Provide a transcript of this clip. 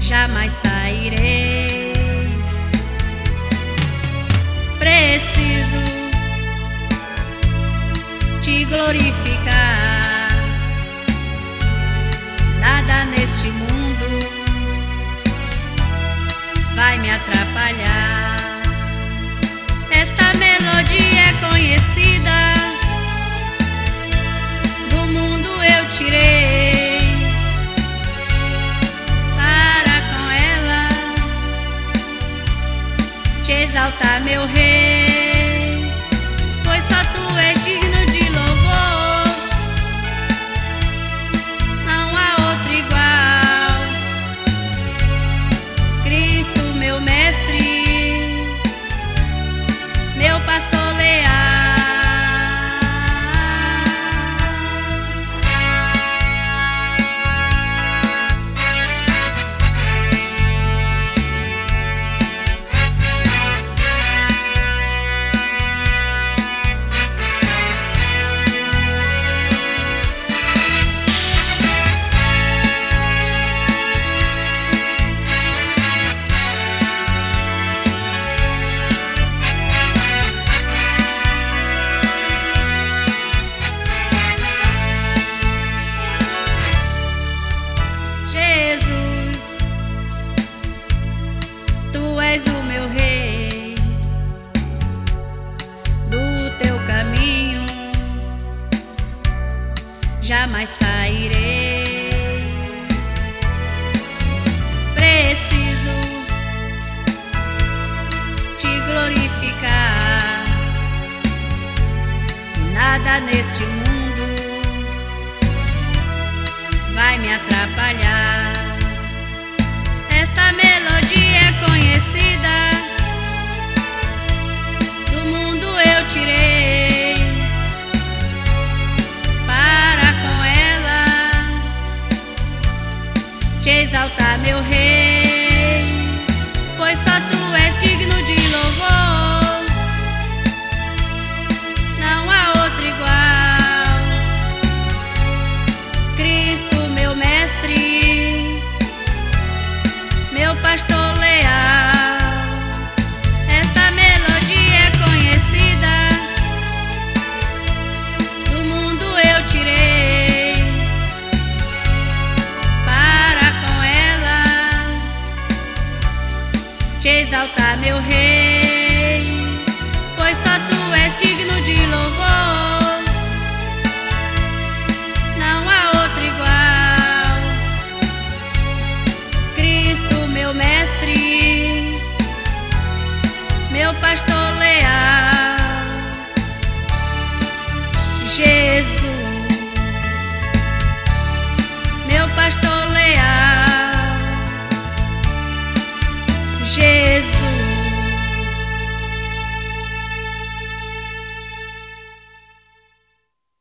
jamais sairei. Preciso te glorificar. Nada neste mundo vai me atrapalhar. Esta melodia é conhecida, do mundo eu tirei, para com ela te exaltar, meu rei, pois só tu és digno de louvor, não há outro igual. Cristo, meu mestre, meu pastor leal. Tu és o meu rei, do teu caminho jamais sairei. Preciso te glorificar. Nada neste mundo vai me atrapalhar. Esta melodia é conhecida, do mundo eu tirei, para com ela te exaltar, meu rei, pois só tu és digno de louvor, não há outro igual. Cristo, meu mestre, meu pastor leal. Esta melodia é conhecida, do mundo eu tirei, para com ela te exaltar, meu rei, pois só tu és digno de louvor, não há outro igual. Cristo, meu mestre, meu pastor leal. Jesus, meu pastor leal. Jesus.